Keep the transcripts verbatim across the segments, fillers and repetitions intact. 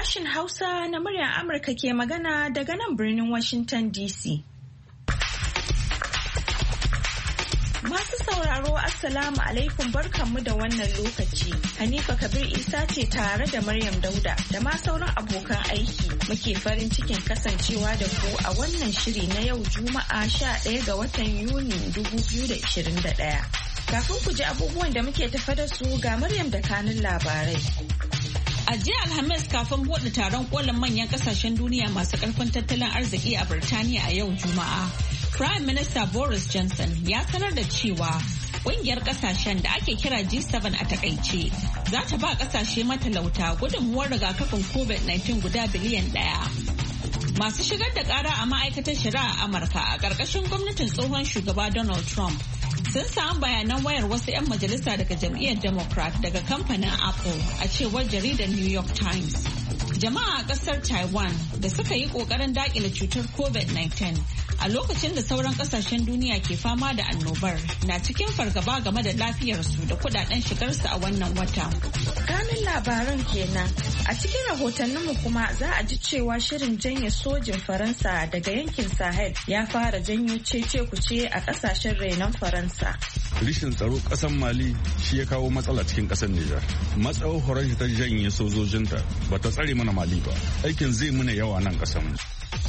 Sashen Hausa na muryar Amurka ke magana daga nan birnin Washington D C. Masu sauraro Assalamu alaikum barkanmu da wannan lokaci. Hanifa Kabir Isa ce tare da Maryam Dauda da ma sauran abokan aiki muke farin cikin kasancewa da ku a wannan shiri na yau Juma'a sha ɗaya ga watan Yuni dubu biyu da ashirin da ɗaya. Kafin ku ji abubuwan da muke tafa da su ga Maryam da kanun labarai. A jiya Alhamis kafin buɗe taron kolin manyan kasashen duniya masu ƙarfin tattalin arziki a Birtaniya a yau Juma'a. Prime Minister Boris Johnson ya sanar da cewa ƙungiyar ƙasashen da ake kira G seven a takaice za ta ba ƙasashe matalauta gudunmuwar rigakafin COVID nineteen guda biliyan ɗaya. Masu shigar da ƙara a ma'aikatar shari'a a Amurka a ƙarƙashin gwamnatin tsohon shugaba Donald Trump sun samu bayanan wayar wasu 'yan majalisa daga jam'iyyar Democrat daga kamfanin Apple a cewar jaridar New York Times. Jama'a a ƙasar Taiwan da suka yi ƙoƙarin daƙile cutar COVID nineteen a lokacin da sauran ƙasashen duniya ke fama da annobar na cikin fargaba game da lafiyarsu da kudaden shigarsu a wannan wata. Kanin labaran kenan. A cikin rahotanninmu kuma za a ji cewa shirin janye sojin Faransa daga yankin Sahel ya fara janyo cece kuce a ƙasashen renon Faransa. Rishin tsaro ƙasar Mali shi ya kawo matsala cikin ƙasar Nijar. Matsawar Faransa ta janye sojojinta ba ta tsare mana Mali ba. Aikin zai muna yawa nan ƙasar mu.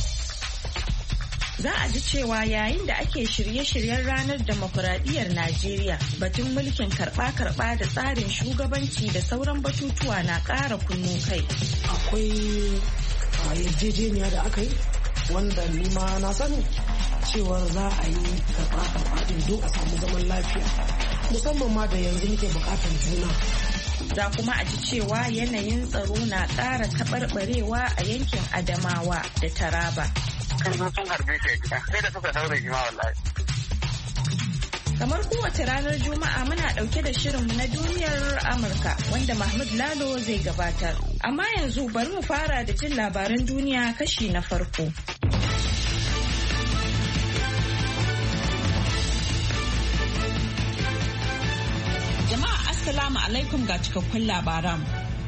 Za a ji cewa yayin da ake shirye-shiryen ranar demokuraɗiyyar Najeriya batun mulkin karɓa-karɓa da tsarin shugabanci da sauran batutuwa na ƙara kunnu kai. Akwai yarjejeniya da aka yi wanda nima na sani cewar za a yi karɓa-karɓa din don a samu zaman lafiya musamman ma da yanzu muke buƙatar juna. Za kuma a ji cewa yanayin tsaro na ƙara taɓarɓarewa a yankin Adamawa da Taraba. Kan sun harbe shi a gida sai da suka daure shi ma wallahi. Kamar kowace ranar Juma'a muna ɗauke da shirinmu na duniyar Amurka wanda Mahmud Lalo zai gabatar. Amma yanzu bari mu fara da jin labaran duniya kashi na farko. Jama'a Assalamu alaikum ga cikakkun labaran.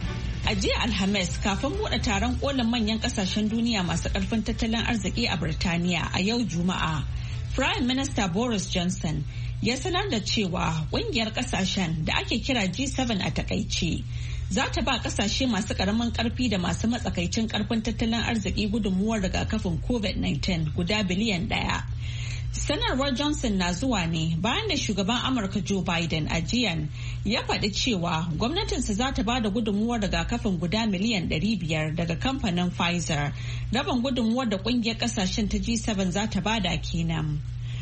A jiya Alhamis kafin buɗe taron kolin manyan kasashen duniya masu ƙarfin tattalin arziki a Birtaniya a yau Juma'a, Prime Minister Boris Johnson ya sanar da cewa ƙungiyar kasashen da ake kira G seven a takaice za ta ba kasashe masu ƙaramin ƙarfi da masu matsakaicin ƙarfin tattalin arziki gudunmuwar rigakafin COVID nineteen guda biliyan ɗaya. Sanarwar Johnson na zuwa ne bayan da shugaban Amurka Joe Biden a jiyan ya faɗi cewa gwamnatinsa za ta ba da gudunmuwar rigakafin guda miliyan ɗari biyar daga kamfanin Pfizer, rabin gudunmuwar da ƙungiyar ƙasashen ta G seven za ta bada kenan.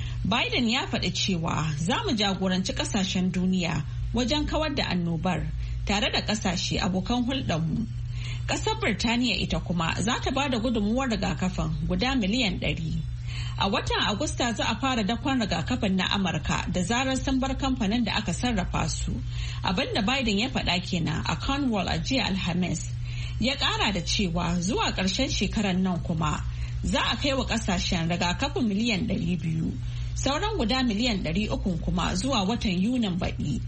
Biden ya faɗi cewa za mu jagoranci ƙasashen duniya wajen kawar da annobar tare da ƙasashe abokan hulɗarmu. Ƙasar Birtaniya ita kuma za ta ba da gudunmuwar rigakafin guda miliyan ɗari. A watan Agusta za a fara dakon rigakafin na Amurka da zarar sun bar kamfanin da aka sarrafa su. Abinda Biden ya faɗa kenan a Cornwall a jiya Alhamis. Ya ƙara da cewa zuwa ƙarshen shekarar nan kuma za a kai wa ƙasashen rigakafin miliyan ɗari biyu. Sauran guda miliyan ɗari uku kuma zuwa watan Yunin baɗi.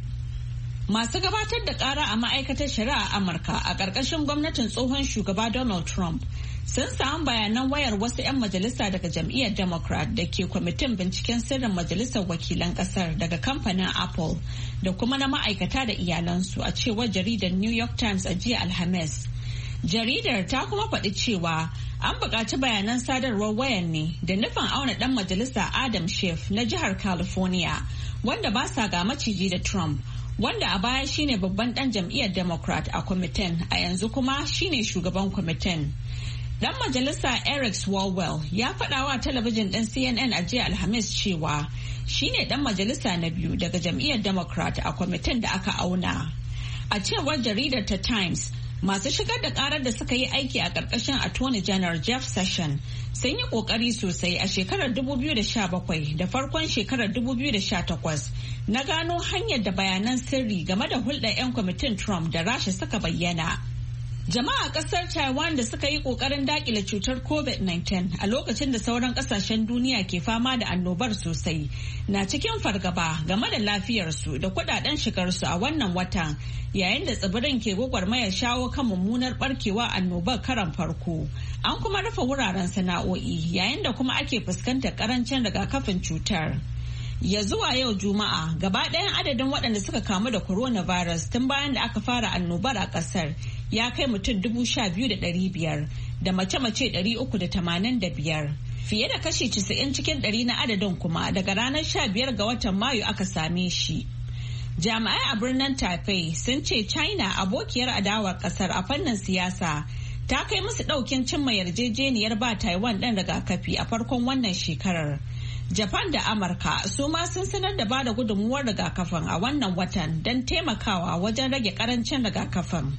Masu gabatar da ƙara a ma'aikatar shari'a Amurka a ƙarƙashin gwamnatin tsohon shugaba Donald Trump sun samu bayanan wayar wasu 'yan majalisa daga jam'iyyar Democrat da ke kwamitin binciken sirrin majalisar wakilan ƙasar daga kamfanin Apple da kuma na ma'aikata da iyalansu a cewar jaridar New York Times a jiya Alhamis. Jaridar ta kuma faɗi cewa an buƙaci bayanan sadarwar wayan ne da nufin auna ɗan majalisa Adam Schiff na jihar California wanda ba sa ga maciji da Trump. Wanda a baya shine babban dan jam'iyyar Democrat a kwamitin a yanzu kuma shine shugaban kwamitin. Dan majalisa Eric Swalwell ya faɗa wa talabijin ɗin C N N a jiya Alhamis cewa shine dan majalisa na biyu daga jam'iyyar Democrat a kwamitin da aka auna. A cewar jaridar ta Times, masu shigar da karar da suka yi aiki a ƙarƙashin Attorney General Jeff Sessions sun yi ƙoƙari sosai a shekarar dubu biyu da sha bakwai da farkon shekarar dubu biyu da sha takwas na gano hanyar da bayanan sirri game da hulɗar 'yan kwamitin Trump da Rasha suka bayyana. Jama'a kasar Taiwan da suka yi kokarin dakile cutar covid nineteen a lokacin da sauran kasashen duniya ke fama da annobar sosai na cikin fargaba game da lafiyarsu da kudaden shigarsu a wannan watan yayin da tsibirin ke gwagwarmayar shawo kan mummunar barkewa annobar karan farko. An kuma rufe wuraren sana'o'i yayin da kuma ake fuskantar karancin rigakafin cutar. Ya zuwa yau Juma'a gaba ɗayan adadin waɗanda suka kamu da coronavirus tun bayan da aka fara annobar a ƙasar ya kai mutum dubu sha biyu da ɗari biyar da mace-mace ɗari uku da tamanin da biyar. Fiye da kashi casa'in cikin ɗari na adadin kuma daga ranar sha biyar ga watan Mayu aka same shi. Jami'ai a birnin Taipei sun ce China abokiyar adawar ƙasar a fannin siyasa ta kai musu ɗaukin cimma yarjejeniyar ba Taiwan ɗin rigakafi a farkon wannan shekarar. Japan da Amurka su ma sun sanar da bada gudunmuwar rigakafin a wannan watan don taimakawa wajen rage karancin rigakafin.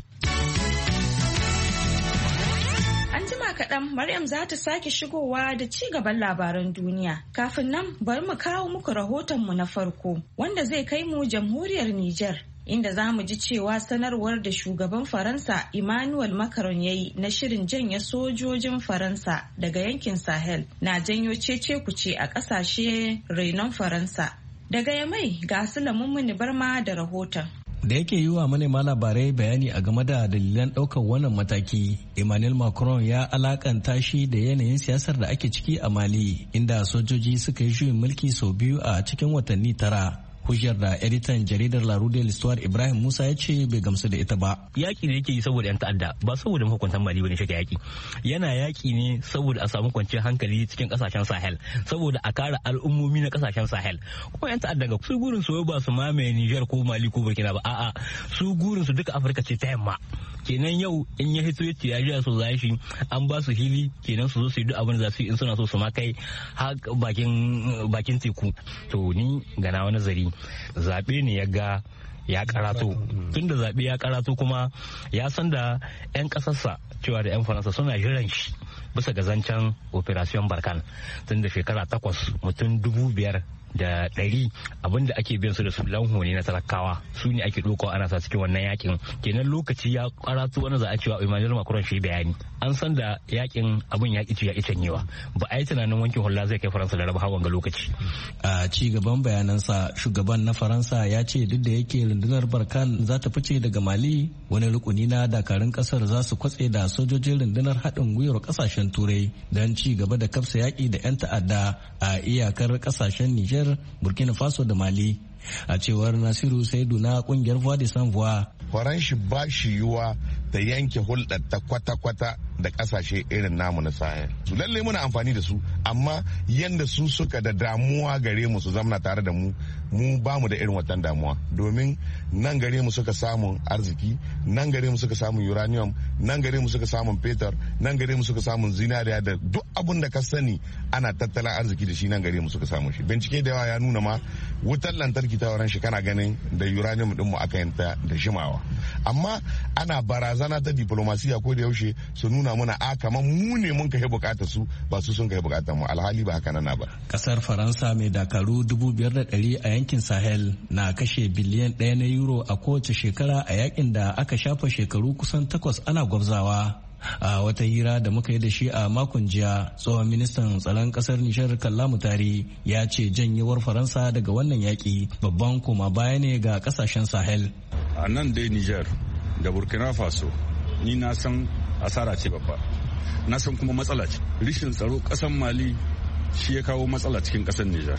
An jima kaɗan Maryam za ta sake shigowa da ci gaban labaran duniya. Kafin nan bari mu kawo muku rahotonmu na farko wanda zai kai mu jamhuriyar Nijar. Inda za mu ji cewa sanarwar da shugaban Faransa Emmanuel Macron ya yi na shirin janye sojojin Faransa daga yankin Sahel na janyo cece kuce a ƙasashe renon Faransa. Daga Yamai ga Sulaiman Muni Barma da rahoton. Da yake yi wa manema labarai bayani a game da dalilan ɗaukar wannan mataki, Emmanuel Macron ya alakanta shi da yanayin siyasar da ake ciki a Mali, inda sojoji suka yi juyin mulki sau biyu a cikin watanni tara. Hujjar da editan jaridar La Rue de l'Histoire Ibrahim Musa ya ce bai gamsu da ita ba. Yaki da yake yi saboda 'yan ta'adda ba saboda mahukuntan Mali bane shi yaki. Yana yaki ne saboda a samu kwanciyar hankali cikin kasashen Sahel, saboda a kare al'ummomi na kasashen Sahel. Kuma 'yan ta'adda ga su gurin su ba su mamaye Niger ko Mali ko Burkina ba, a'a su gurin su duka Afirka ce ta yamma. Kenan yau in ya hito yace ya ji so za shi an ba su hili, kenan su zo su yi duk abin da za su yi in suna so su ma kai har bakin bakin teku. To ni ga na wani nazari zaɓe ne ya ga ya karato, tun da zaɓe ya karato kuma ya san da 'yan ƙasarsa cewa da 'yan faransa suna jiran shi bisa ga zancen operation barkan tun da shekara takwas mutum dubu biyar da ɗari abinda ake biyan su da su lanho ne na talakawa su ne ake ɗaukawa ana sa cikin wannan yakin. Kenan lokaci ya karatu wani za a cewa Emmanuel Macron shi bayani an san da yakin abin ya ƙi ya ƙi canyewa, ba a yi tunanin wankin hula zai kai Faransa da raba hawan ga lokaci. A ci gaban bayanansa shugaban na Faransa ya ce duk da yake rundunar Barkan za ta fice daga Mali, wani rukuni na dakarun kasar za su kwatse da sojojin rundunar haɗin gwiwar ƙasashen Turai don ci gaba da kafsa yaƙi da 'yan ta'adda a iyakar ƙasashen Niger, Burkina Faso da Mali. A cewar Nasiru Saidu na kungiyar Voix de Sans Voix, Faranshi ba shi yiwuwa ta yanke hulɗar ta kwata-kwata da ƙasashe irin namu na Sahel. Su lalle muna amfani da su, amma yanda su suka da damuwa gare mu su zamna tare da mu, mu ba mu da irin watan damuwa. Domin nan gare mu suka samun arziki, nan gare mu suka samun uranium, nan gare mu suka samun fetur, nan gare mu suka samun zinariya da duk abun da ka sani ana tattalin arziki da shi nan gare mu suka samu shi. Bincike da yawa ya nuna ma wutar lantarki ta wurin shi kana ganin da uranium din mu aka yanta da shimawa. Amma ana barazana ta diplomasiya ko da yaushe su nuna muna a kamar mu ne mun kai bukatar su ba su sun kai bukatar mu, alhali ba haka nan ba. Kasar Faransa mai dakaru dubu biyar da ɗari a yankin Sahel na kashe biliyan ɗaya na euro a kowace shekara a yakin da aka shafa shekaru kusan takwas ana gwabzawa. A wata hira da muka yi da shi a makon jiya, tsohon ministan tsaron kasar Nishar Kalla Mutari ya ce janyewar Faransa daga wannan yaki babban koma baya ne ga kasashen Sahel. A nan dai Nijar da Burkina Faso ni na san asara ce babba, na san kuma matsala ce. Rishin tsaro kasar Mali shi ya kawo matsala cikin kasar Nijar.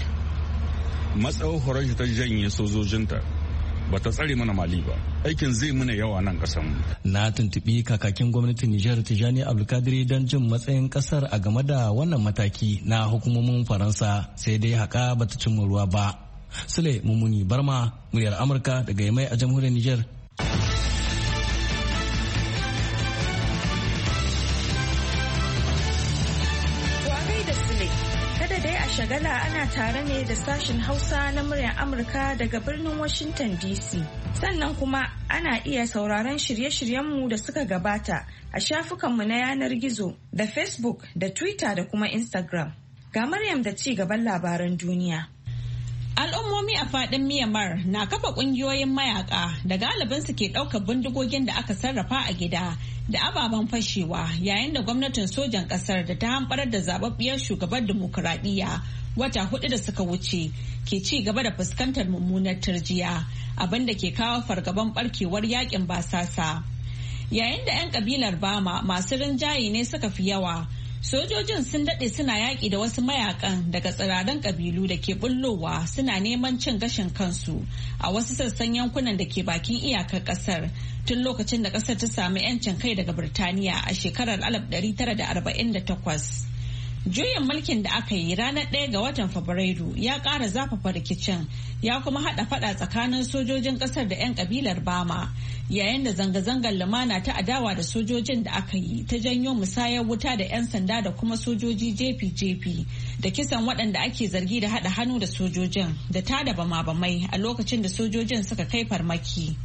Matsawar horon ta janye sojojinta ba ta tsare mana Mali ba, aikin zai muna yawa nan kasan. Na tuntubi kakakin gwamnatin Nijar Tijani Abdulkadir don jin matsayin kasar a game da wannan mataki na hukumomin Faransa, sai dai haka bata cimma ruwa ba. Sule Mumuni Barma, muryar Amurka daga Yamai a jamhuriyar Nijar. Shagala ana tare ne da sashen Hausa na muryar Amurka daga birnin Washington D C. Sannan kuma ana iya sauraron shirye-shiryenmu da suka gabata a shafukanmu na yanar gizo da Facebook da Twitter da kuma Instagram. Ga Maryam da ci gaban labaran duniya. Al'ummomi a faɗin Myanmar na kafa ƙungiyoyin mayaka da galibinsu ke ɗaukar bindigogin da aka sarrafa a gida da ababen fashewa yayin da gwamnatin sojan ƙasar da ta hamɓarar da zababbiyar shugaban dimokuraɗiyya wata hudu da suka wuce ke ci gaba da fuskantar mummunar turjiya abin da ke kawo fargaban barkewar yakin basasa. Yayin da 'yan kabilar Bama masu rinjaye ne suka fi yawa, sojojin sun daɗe suna yaƙi da wasu mayakan daga tsiraran ƙabilu da ke bullowa suna neman cin gashin kansu a wasu sassan yankunan da ke bakin iyakar ƙasar tun lokacin da ƙasar ta sami 'yancin kai daga Birtaniya a shekarar alif ɗari tara da arba'in da takwas. Juyin mulkin da aka yi ranar ɗaya ga watan Fabrairu ya ƙara zafafa rikicin ya kuma haɗa faɗa tsakanin sojojin ƙasar da 'yan ƙabilar Bama yayin da zanga-zangar lumana ta adawa da sojojin da aka yi ta janyo musayar wuta da 'yan sanda da kuma sojoji jefi-jefi da kisan waɗanda ake zargi da haɗa hannu da sojojin da tada bama-bamai a lokacin da sojojin suka kai farmaki.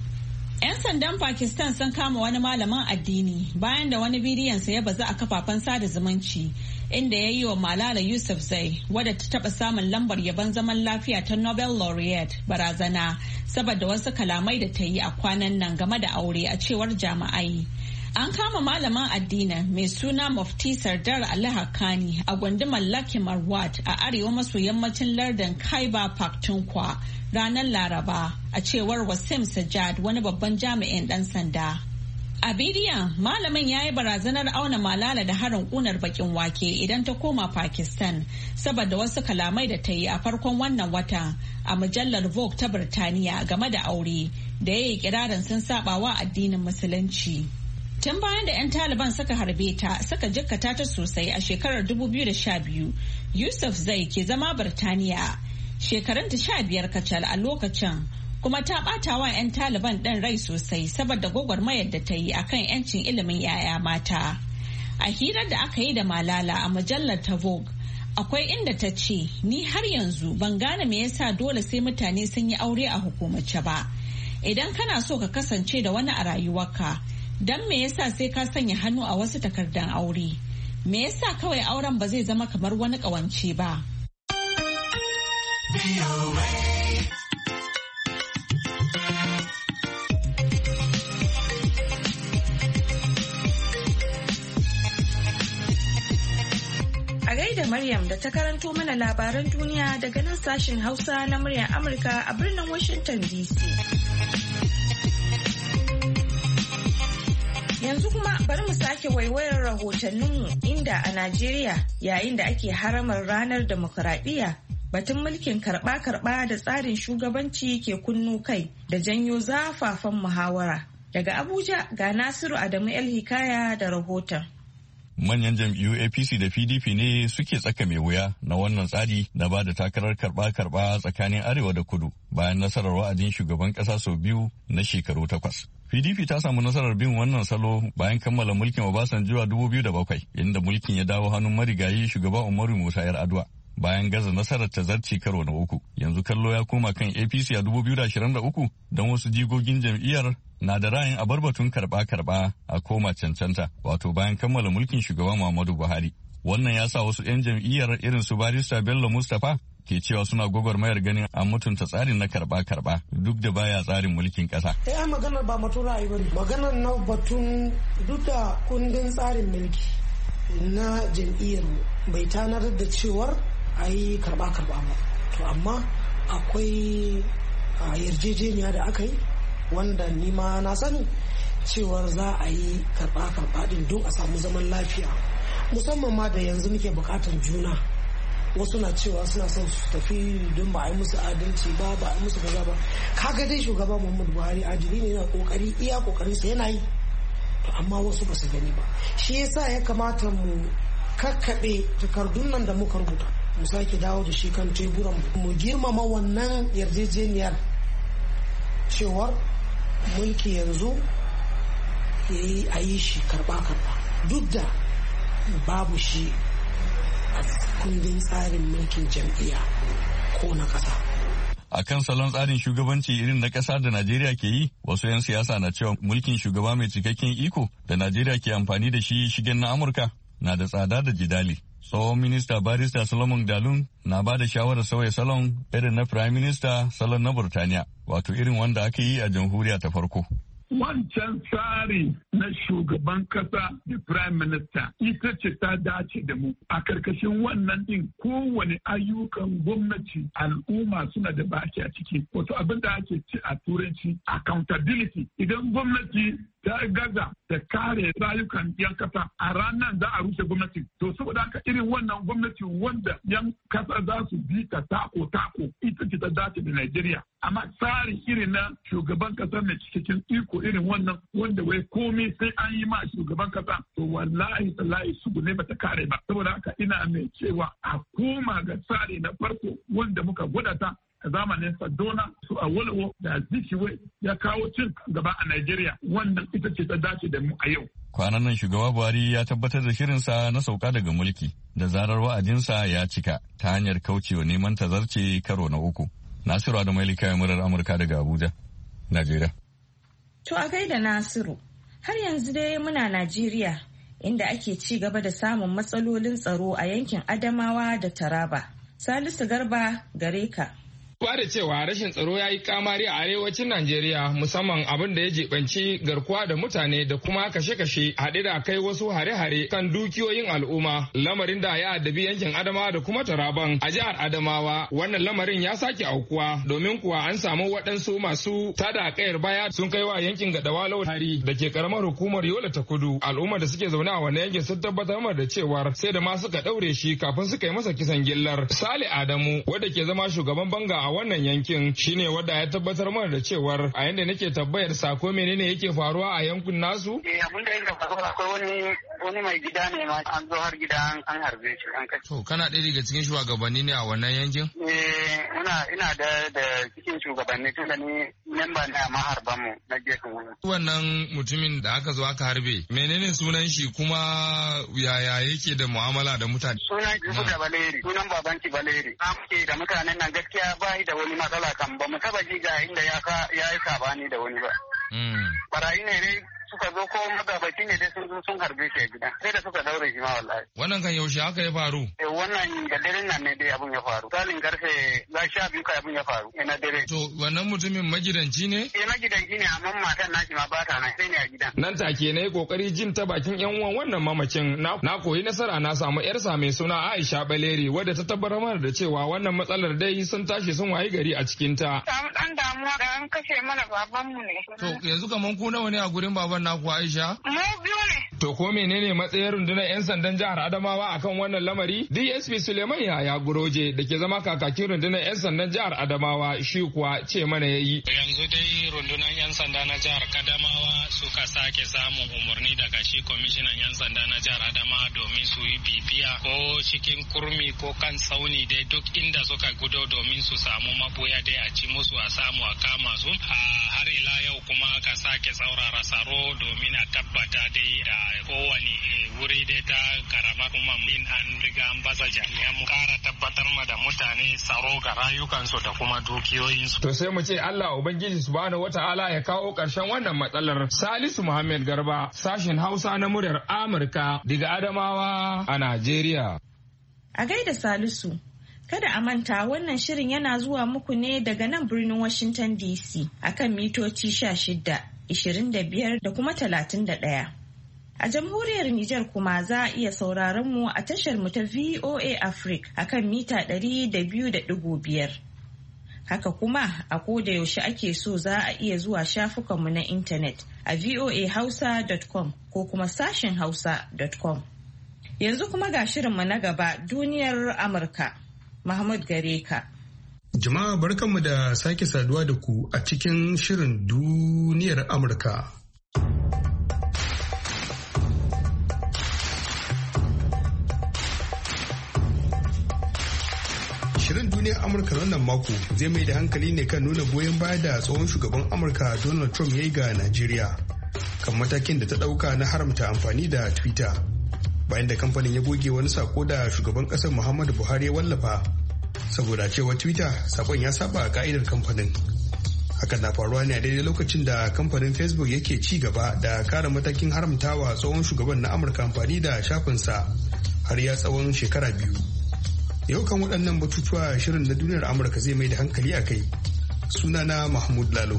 'Yan sandan Pakistan sun kama wani malamin addini bayan da wani bidiyonsa ya bazu a kafafen sada zumunci inda ya yi wa Malala Yousafzai wadda ta taɓa samun lambar yabon zaman lafiya ta Nobel laureate barazana saboda wasu kalamai da ta yi a kwanan nan game da aure a cewar jami'ai. An kama malaman addinin mai suna Mufti Sardar Ali Haqqani a gundumar Lucky Marwat a arewa maso yammacin lardin Khyber Pakhtunkhwa ranar Laraba a cewar Wasim Sajjad wani babban jami'in ɗan sanda. A bidiyon malamin ya yi barazanar auna Malala da harin ƙunar bakin wake idan ta koma Pakistan saboda wasu kalamai da ta yi a farkon wannan wata a mujallar Vogue ta Birtaniya game da aure da ya yi kirarin sun sabawa addinin Musulunci. Tun bayan da 'yan Taliban suka harbe ta suka jikkata ta sosai a shekarar dubu biyu da sha biyu, Yousafzai ke zama Birtaniya. Shekarunta sha biyar kacal a lokacin kuma ta ɓata wa 'yan Taliban ɗin rai sosai saboda gwagwarmayar da ta yi akan 'yancin ilimin 'ya'ya mata. A hirar da aka yi da Malala a mujallar ta Vogue, akwai inda ta ce, "Ni har yanzu ban gane me yasa dole sai mutane sun yi aure a hukumace ba. Idan kana so ka kasance da wani a rayuwarka, don me yasa sai ka sanya hannu a wasu takardan aure? Me yasa kawai auren ba zai zama kamar wani ƙawance ba?" A gaida Maryam da ta karanto mana labaran duniya daga nan sashen Hausa na muryar Amurka a birnin Washington D C. Yanzu kuma bari mu sake waiwayar rahotanninmu inda a Najeriya yayin da ake haramar ranar demokuraɗiyya batun mulkin karɓa-karɓa da tsarin shugabanci ke kunnu kai da janyo zafafan muhawara. Daga Abuja ga Nasiru Adamu El Hikaya da rahoton. Manyan jam'iyyu A P C da P D P ne suke tsaka mai wuya na wannan tsari na ba da takarar karɓa-karɓa tsakanin Arewa da Kudu bayan nasarar wa'adin shugaban ƙasa sau biyu na shekaru takwas. P D P ta samu nasarar bin wannan salo bayan kammala mulkin Obasanjo a dubu biyu da bakwai, inda mulkin ya dawo hannun marigayi shugaba Umaru Musa Yar'adua. Bayan gaza nasarar ta zarci karo na uku, yanzu kallo ya koma kan A P C a dubu biyu da ashirin da uku don wasu jigogin jam'iyyar na da ra'ayin a bar batun karɓa-karɓa a koma cancanta, wato bayan kammala mulkin shugaba Muhammadu Buhari. Wannan ya sa wasu 'yan jam'iyyar irin su Barista Bello Mustapha ke cewa suna gwagwarmayar ganin an mutunta tsarin na karba-karba duk da baya tsarin mulkin kasa. Eh ai maganar ba batun ra'ayi bane, maganar na batun duk da kundin tsarin mulki na jam'iyyar bai tanar da cewar a yi karba-karba ba. To amma akwai yarjejeniya da aka yi wanda ni ma na sani cewar za a yi karba-karba din don a samu zaman lafiya, musamman ma da yanzu muke bukatar juna. Wasu na cewa suna son su tafi don ba a yi musu adalci ba ba a yi musu kaza ba. Kaga dai shugaba Muhammadu Buhari adili ne, yana kokari iya kokarin sa yana yi, to amma wasu ba su gani ba. Shi yasa ya kamata mu kakkaɓe takardun nan da muka rubuta, mu sake dawo da shi kan teburan mu girmama wannan yarjejeniyar cewar mulki yanzu yayi a yi shi karba-karba duk da babu shi a kundin tsarin mulkin jam'iyya ko na ƙasa. A kan salon tsarin shugabanci irin na ƙasa da Najeriya ke yi, wasu 'yan siyasa na cewa mulkin shugaba mai cikakken iko da Najeriya ke amfani da shi shigen na Amurka na da tsada da jidali. Tsohon minista barista Solomon Dalun na ba da shawarar sauya salon irin na Prime Minister salon na Burtaniya, wato irin wanda aka yi a jamhuriya ta farko. Wancan tsari na shugaban kasa da prime minister ita ce ta dace da mu. A karkashin wannan din kowane ayyukan gwamnati al'umma suna da baki a ciki. Wato abin da ake ci a turanci accountability. Idan gwamnati ta gaza da kare rayukan yan kasa a ranar za a rushe gwamnati. To saboda haka irin wannan gwamnati wanda yan kasa za su bi ta tako tako ita ce ta dace da Najeriya. Amma tsari irin na shugaban kasa mai cikakken iko irin wannan wanda wai komai sai an yi ma shugaban kasa to wallahi tallahi su ne bata kare ba. Saboda haka ina mai cewa a koma ga tsari na farko wanda muka gwada ta a zamanin Sadona su a Wolowo da Zikiwe ya kawo cin gaba a Najeriya wannan ita ce ta dace da mu a yau. Kwanan nan shugaba Buhari ya tabbatar da shirinsa na sauka daga mulki da zarar wa'adinsa ya cika ta hanyar kaucewa neman tazarce karo na uku. Nasiru Adamu kayan murar Amurka daga Abuja, Najeriya. To a gaida Nasiru, har yanzu dai muna Najeriya inda ake ci gaba da samun matsalolin tsaro a yankin Adamawa da Taraba. Salisu Garba gare ka. Ba da cewa rashin tsaro ya yi kamari a arewacin Najeriya musamman abin da ya jibanci garkuwa da mutane da kuma kashe-kashe haɗe da kai wasu hare-hare kan dukiyoyin al'umma lamarin da ya addabi yankin Adamawa da kuma Taraban a jihar Adamawa wannan lamarin ya sake aukuwa domin kuwa an samu waɗansu masu tada kayar baya sun kai wa yankin Gadawalau hari da ke karamar hukumar Yola ta Kudu al'ummar da suke zaune a wannan yankin sun tabbatar da cewar sai da ma suka ɗaure shi kafin suka yi masa kisan gillar. Sale Adamu wanda ke zama shugaban banga a wannan yankin shine wanda ya tabbatar mana da cewar a yanda nake tabbayar sako menene yake faruwa a yankun nasu. Eh abin da yake faruwa akwai wani wani mai gida ne ma an zo har gida an harbe shi an kai. To kana ɗaya daga cikin shugabanni ne a wannan yankin? Eh ina ina da da cikin shugabanni tunda ni memba ne a maharban mu na gefen wani. Wannan mutumin da aka zo aka harbe menene sunan shi kuma yaya yake da mu'amala da mutane? Sunan Yusuf da Baleri sunan babanki Baleri. Amke da mutanen nan gaskiya ba da wani matsala kan ba mu taba ji ga inda ya yi sabani da wani ba. Barayi ne dai suka zo ko magabaci ne dai sun zo sun harbe shi a gida sai da suka daure shi ma wallahi. Wannan kan yaushe haka ya faru? Eh wannan da dare nan ne dai abun ya faru. Salin karfe za sha biyu kai abun ya faru ina dare. To wannan mutumin magidanci ne? Eh magidanci ne amma matan nashi ma ba ta nan sai ne a gidan. Nan take na yi kokari jin ta bakin yan uwan wannan mamacin na koyi nasara na samu yarsa mai suna Aisha Baleri wadda ta tabbatar mana da cewa wannan matsalar dai sun tashi sun wayi gari a cikin ta. Samu dan damuwa da an kashe mana babanmu ne. To yanzu kaman ku nawa ne a gurin baban naku Aisha? Mu biyu ne. To ko menene matsayin rundunar 'yan sandan jihar Adamawa akan wannan lamari? D S P Suleiman Yaya Guroje da ke zama kakakin rundunar 'yan sandan jihar Adamawa shi kuwa ce mana yayi. Yanzu dai rundunar 'yan sanda na jihar Adamawa suka sake samun umarni daga shi kwamishinan 'yan sanda na jihar Adamawa domin su yi bibiya ko cikin kurmi ko kan tsauni dai duk inda suka gudo domin su samu maboya dai a ci musu a samu a kama su. Har ila yau kuma aka sake tsaurara tsaro domin a tabbata dai da kowane wuri dai ta karama kuma min an riga an baza jami'an mu kara tabbatar ma da mutane tsaro ga rayukansu da kuma dukiyoyinsu. To sai mu ce Allah Ubangiji subhanahu wata'ala ya kawo ƙarshen wannan matsalar. Salisu Muhammad Garba sashen Hausa na muryar Amurka daga Adamawa a Najeriya. A gaida Salisu. Kada a manta wannan shirin yana zuwa muku ne daga nan birnin Washington D C akan mitoci sha shida, ishirin da biyar da kuma talatin da ɗaya. A jamhuriyar Nijar kuma za a iya sauraron mu a tashar mu ta V O A Africa akan mita ɗari da biyu da ɗigo biyar. Haka kuma a koda yaushe ake so za a iya zuwa shafukanmu na intanet a voa hausa dot com ko kuma sashen hausa dot com. Yanzu kuma ga shirinmu na gaba duniyar Amurka. Mahmud Gareka. Jama'a barkanmu da sake saduwa da ku a cikin shirin duniyar Amurka. Shirin duniyar Amurka wannan mako zai mai da hankali ne kan nuna goyon baya da tsohon shugaban Amurka Donald Trump ya yi ga Najeriya kan matakin da ta ɗauka na haramta amfani da Twitter. Bayan da kamfanin ya goge wani sako da shugaban kasar Muhammadu Buhari ya wallafa saboda cewa Twitter sakon ya saba ka'idar kamfanin. Hakan na faruwa ne a daidai lokacin da kamfanin Facebook yake ci gaba da kare matakin haramtawa tsohon shugaban na Amurka amfani da shafinsa har ya tsawon shekara biyu. Yau kan waɗannan batutuwa shirin na duniyar Amurka zai mai da hankali a kai. Sunana Mahmud Lalo.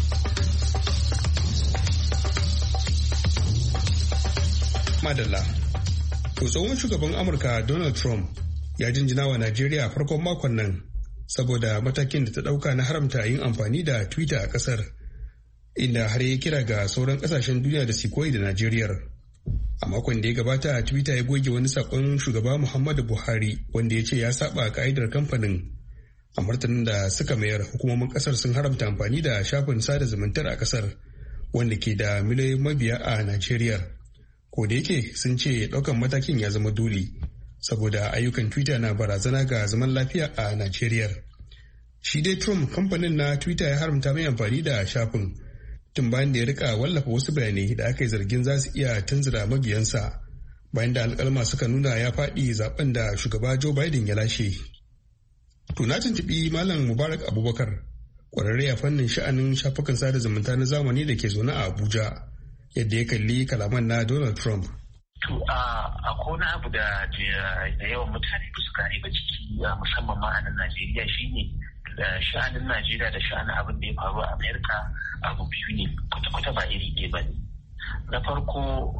Madalla. To tsohon shugaban Amurka Donald Trump ya jinjina wa Najeriya farkon makon nan saboda matakin da ta ɗauka na haramta yin amfani da Twitter a ƙasar, inda har ya kira ga sauran ƙasashen duniya da su koyi da Najeriyar. A makon da ya gabata, Twitter ya goge wani saƙon shugaba Muhammadu Buhari wanda ya ce ya saba ka'idar kamfanin. A martanin da suka mayar, hukumomin ƙasar sun haramta amfani da shafin sada zumuntar a ƙasar wanda ke da miliyoyin mabiya a Najeriya. Ko da yake sun ce ɗaukan matakin ya zama dole saboda ayyukan Twitter na barazana ga zaman lafiya a Najeriya. Shi dai Trump, kamfanin na Twitter ya haramta mai amfani da shafin tun bayan da ya rika wallafa wasu bayanai da aka yi zargin za su iya tunzura mabiyansa bayan da alƙalma suka nuna ya faɗi zaben da shugaba Joe Biden ya lashe. To na tuntuɓi Malam Mubarak Abubakar, ƙwararre a fannin sha'anin shafukan sada zumunta na zamani da ke zaune a Abuja, yadda ya kalli kalaman na Donald Trump. To a kona abu da da yawan mutane ba su gane ba ciki musamman ma a nan Najeriya shine da sha'anin Najeriya da sha'anin abin da ya faru a Amerika abu biyu ne, kwata-kwata ba iri ɗaya ba ne. Na farko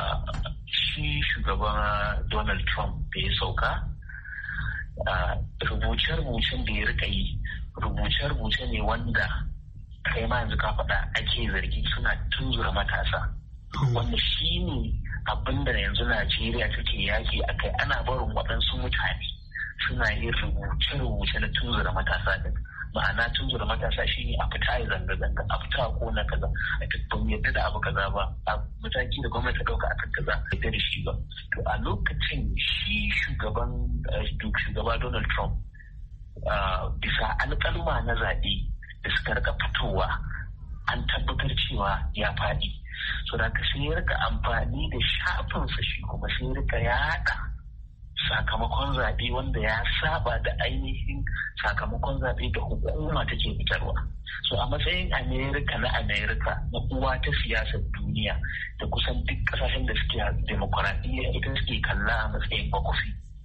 shi shugaban Donald Trump da ya sauka, rubuce-rubucen da ya rika yi rubuce-rubuce ne wanda kai ma yanzu ka faɗa ake zargi suna tunzura matasa, wanda shi ne abin da yanzu Najeriya take yaki a kai. Ana barin waɗansu mutane suna yin rubuce-rubuce na tunzura matasa din. Ma'ana tunzura matasa shi ne a fita ya zanga-zanga, a fita ko na kaza, a tattun yadda da abu kaza ba, a mataki da gwamnati ta ɗauka akan kaza a da shi ba. To a lokacin shi shugaban shugaba Donald Trump bisa alƙalma na zaɓe da suka rika fitowa an tabbatar cewa ya faɗi. So da ka sai ya rika amfani da shafinsa shi kuma sai ya rika yaɗa sakamakon zaɓe wanda ya saba da ainihin sakamakon zaɓe da hukuma take fitarwa. So a matsayin Amerika na Amerika na uwa ta siyasar duniya da kusan duk ƙasashen da suke demokuraɗiyya ita suke kalla a matsayin makofi.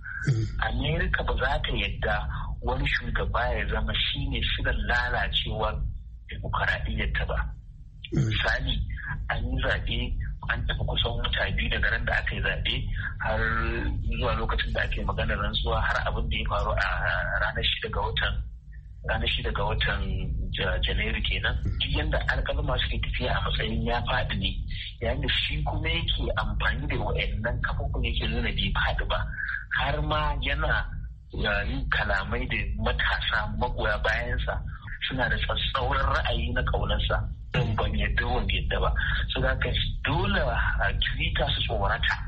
Amerika ba za ta yadda wani shugaba ya zama shine silar lalacewar demokuraɗiyyar ta ba. Misali, an yi zaɓe an tafi kusan wata biyu daga ran da aka yi zaɓe har zuwa lokacin da ake maganar rantsuwa har abin da ya faru a ranar shida ga watan ranar shida ga watan janairu kenan. Duk yadda alƙalma suke tafiya a matsayin ya faɗi ne, yayin da shi kuma yake amfani da wa'annan kafofin yake nuna bai faɗi ba, har ma yana yin kalamai da matasa magoya bayansa suna da tsatsauran ra'ayi na ƙaunarsa. Don ban yadda wanda yadda ba, su da ka dole a Twitter su tsorata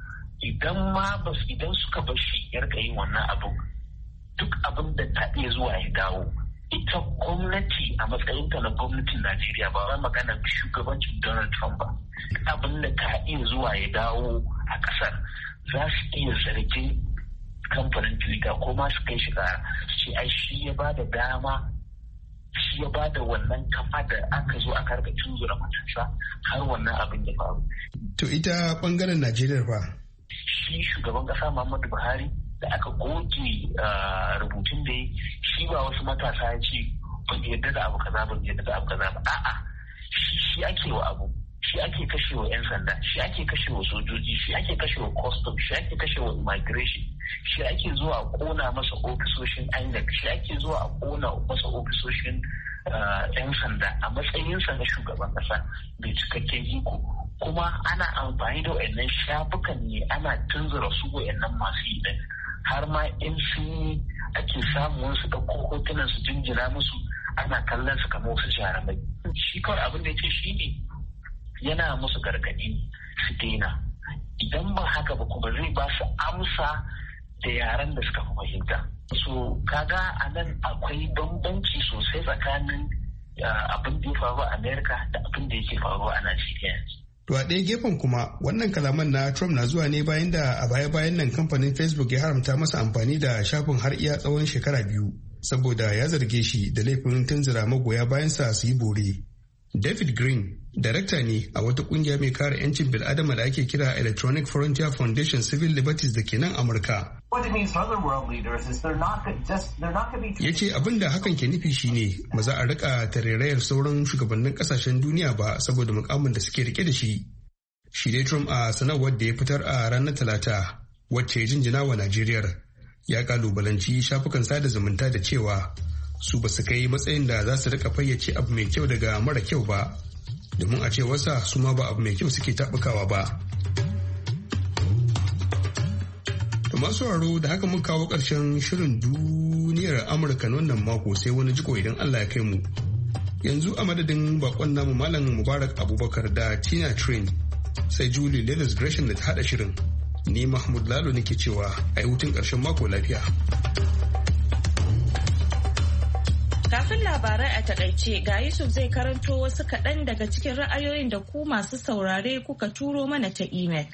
idan ma ba idan suka bar shi ya rika yin wannan abu, duk abin da ta iya zuwa ya dawo. Ita gwamnati a matsayinta na gwamnatin Najeriya ba wai magana shugabancin Donald Trump ba, abin da ka iya zuwa ya dawo a kasar za su iya zargin kamfanin Twitter ko ma su kai shi kara su ce ai shi ya ba da dama shi ya ba da wannan kafa da aka zo aka rika tunzura matasa har wannan abin ya faru. To ita bangaren Najeriya fa? Shi shugaban kasa Muhammadu Buhari da aka goge rubutun da shi ba wasu matasa ya ce ban yadda da abu kaza ban yadda da abu kaza ba. A'a, shi shi ake wa abu. Shi ake kashe wa 'yan sanda, shi ake kashe wa sojoji, shi ake kashe wa custom, shi ake kashe wa immigration, shi ake zuwa a kona masa ofisoshin I N E C, shi ake zuwa a kona masa ofisoshin 'yan sanda a matsayinsa na shugaban kasa mai cikakken iko. Kuma ana amfani da wayannan shafukan ne ana tunzura su wayannan masu yi din, har ma in sun ake samun su ɗauko hotunan su jinjina musu ana kallon su kamar wasu jarumai. Shi kawai abin da yake shi ne yana musu gargaɗi su daina, idan ba haka ba kuma zai ba su amsa da yaren da suka fi fahimta. So kaga a nan akwai bambanci sosai tsakanin abin da ya faru a Amerika da abin da yake faruwa a Najeriya. To a ɗaya gefen kuma wannan kalaman na Trump na zuwa ne bayan da a baya-bayan nan kamfanin Facebook ya haramta masa amfani da shafin har iya tsawon shekara biyu saboda ya zarge shi da laifin tunzura magoya bayansa su yi bore. David Green, darakta ne a wata kungiya mai kare 'yancin bil'adama da ake kira Electronic Frontier Foundation Civil Liberties da ke nan Amurka. Ya ce abin da hakan ke nufi shine ba za a rika tarairayar sauran shugabannin kasashen duniya ba saboda mukamin da suke rike da shi. Shi dai Trump a sanarwar da ya fitar a ranar Talata wacce jinjina wa Najeriya ya kalubalanci shafukan sada zumunta da cewa su ba su kai matsayin da za su rika fayyace abu mai kyau daga mara kyau ba, domin a cewarsa su ma ba abu mai kyau suke taɓukawa ba. To masu sauraro da haka mun kawo ƙarshen shirin duniyar Amurka na wannan mako sai wani jiko idan Allah ya kai mu. Yanzu a madadin bakon namu Malam Mubarak Abubakar da Tina Train sai Julie Leathers Gresham da ta haɗa shirin. Ni Mahmud Lalo nake cewa a yi hutun ƙarshen mako lafiya. Kafin labarai a takaice ga Yusuf zai karanto wasu kaɗan daga cikin ra'ayoyin da ku masu saurare kuka turo mana ta imel.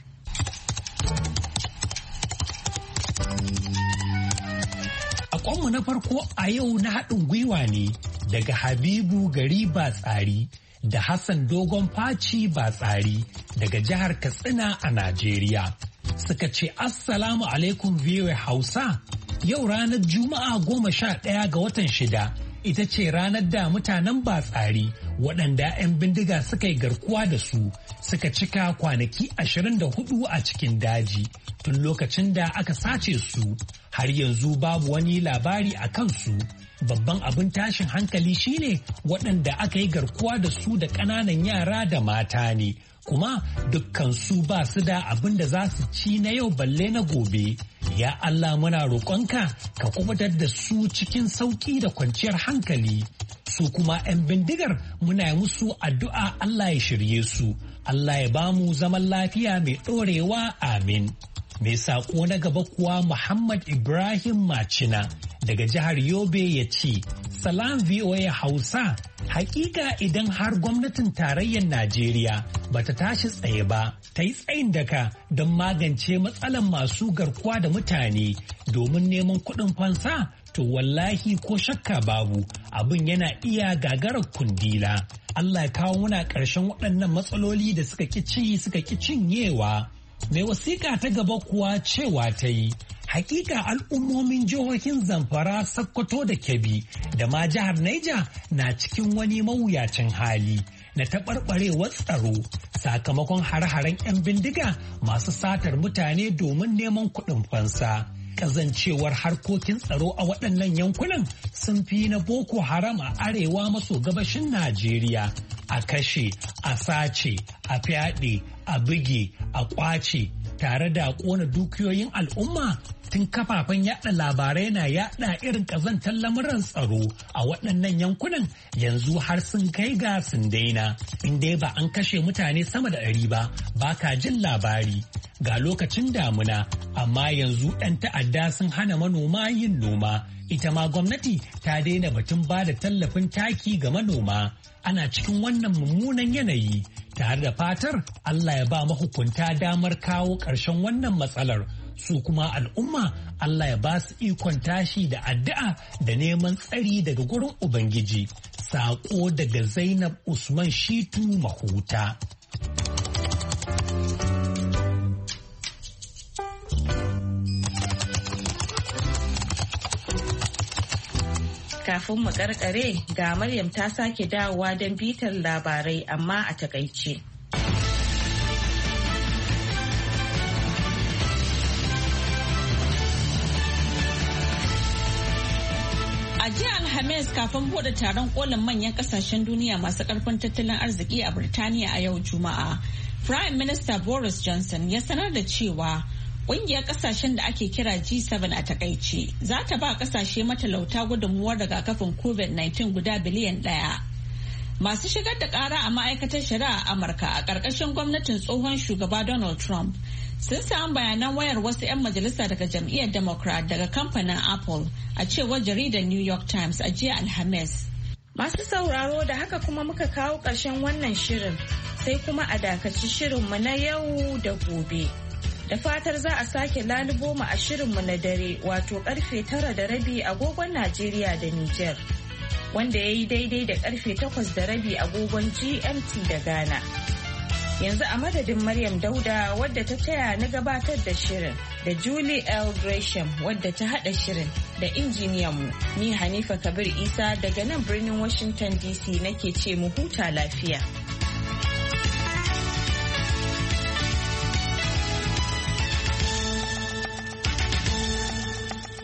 Saƙonmu na farko a yau na haɗin gwiwa ne daga Habibu Gari Batsari da Hassan Dogon Faci Batsari daga jihar Katsina a Najeriya. Suka ce Assalamu alaikum V O A Hausa, yau ranar Juma'a goma sha ɗaya ga watan shida. Ita ce ranar da mutanen Batsari waɗanda 'yan bindiga suka yi garkuwa da su suka cika kwanaki ashirin da hudu a cikin daji tun lokacin da aka sace su, har yanzu babu wani labari a kansu. Babban abin tashin hankali shine waɗanda aka yi garkuwa da su da ƙananan yara da mata ne, kuma dukkan su ba su da abin da za su ci na yau balle na gobe. Ya Allah muna roƙonka ka kubutar da su cikin sauƙi da kwanciyar hankali. Su kuma 'yan bindigar muna musu addu'a Allah ya shirye su. Allah ya bamu zaman lafiya mai ɗorewa, amin. Mai saƙo na gaba kuwa Muhammad Ibrahim Macina daga jihar Yobe ya ce, Salam V O A Hausa, hakika idan har gwamnatin tarayyar Najeriya bata tashi tsaye ba, ta yi tsayin daka don magance matsalan masu garkuwa da mutane domin neman kuɗin fansa, to wallahi ko shakka babu abin yana iya gagarar kundila. Allah ya kawo muna ƙarshen waɗannan matsaloli da suka ƙi ci suka ƙi cinyewa. Mai wasiƙa ta gaba kuwa cewa ta yi, hakika al'ummomin jihohin Zamfara, Sokoto da Kebbi da ma jihar Niger na cikin wani mawuyacin hali na taɓarɓarewar tsaro sakamakon har-haren 'yan bindiga masu satar mutane domin neman kuɗin fansa. Kazancewar harkokin tsaro a waɗannan yankunan sun fi na Boko Haram a arewa maso gabashin Najeriya. A kashe, a sace, a fyaɗe, a buge, a ƙwace, tare da ƙona dukiyoyin al'umma. Tun kafafen yaɗa labarai na yaɗa irin ƙazantar lamuran tsaro a waɗannan yankunan, yanzu har sun kai ga sun daina. In dai ba an kashe mutane sama da ɗari ba, ba ka jin labari. Ga lokacin damuna, amma yanzu 'yan ta'adda sun hana manoma yin noma. Ita ma gwamnati ta daina batun ba da tallafin taki ga manoma. Ana cikin wannan mummunan yanayi, tare da fatar Allah ya ba mahukunta damar kawo ƙarshen wannan matsalar. Su kuma al'umma Allah ya ba su ikon tashi da addu'a da neman tsari daga gurin Ubangiji. Saƙo daga Zainab Usman Shitu Mahuta. Kafin mu karkare ga Maryam ta sake dawowa don bitar labarai amma a takaice. A jiya Alhamis kafin bude taron kolin manyan kasashen duniya masu karfin tattalin arziki a Birtaniya a yau Juma'a, Prime Minister Boris Johnson ya sanar da cewa ƙungiyar kasashen da ake kira G seven a takaice za ta ba kasashe matalauta gudunmuwar rigakafin COVID nineteen guda biliyan ɗaya. Masu shigar da ƙara a ma'aikatar shari'a a Amurka a ƙarƙashin gwamnatin tsohon shugaba Donald Trump sun samu bayanan wayar wasu 'yan majalisa daga jam'iyyar Democrat daga kamfanin Apple, a cewar jaridar New York Times a jiya Alhamis. Masu sauraro da haka kuma muka kawo ƙarshen wannan shirin, sai kuma a dakaci shirinmu na yau da gobe. Da fatar za a sake lalubo mu a shirinmu na dare, wato karfe tara da rabi agogon Najeriya da Nijar. wanda ya yi daidai da karfe takwas da rabi agogon G M T da Ghana. Yanzu a madadin Maryam Dauda wadda ta taya na gabatar da shirin da Julie L. Gresham wadda ta hada shirin da injiniyanmu ni Hanifa Kabir Isa daga nan birnin Washington D C nake ce mu huta lafiya.